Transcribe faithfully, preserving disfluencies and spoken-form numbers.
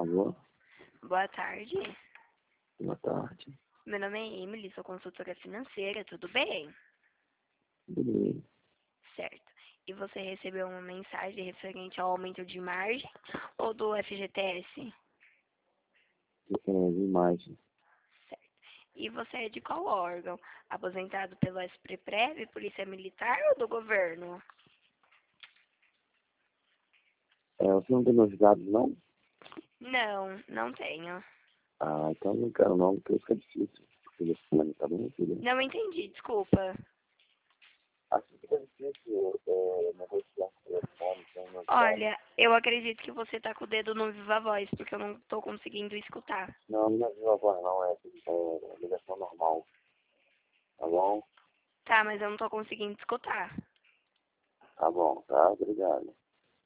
favor. Boa tarde. Boa tarde. Meu nome é Emily, sou consultora financeira, tudo bem? Beleza. Certo. E você recebeu uma mensagem referente ao aumento de margem ou do F G T S? Referência de imagem. Certo. E você é de qual órgão? Aposentado pelo SPREV, Polícia Militar ou do governo? É, você não tem meus dados, não? Não, não tenho. Ah, então não quero não, porque fica difícil. Telefone, tá bem, filho? Não entendi, desculpa. Assim fica difícil é, negociar com o telefone, sem meus dados. Olha, eu acredito que você tá com o dedo no Viva Voz, porque eu não tô conseguindo escutar. Não, não é viva voz não, é, é ligação normal. Tá bom? Tá, mas eu não tô conseguindo escutar. Tá bom, tá? Obrigado.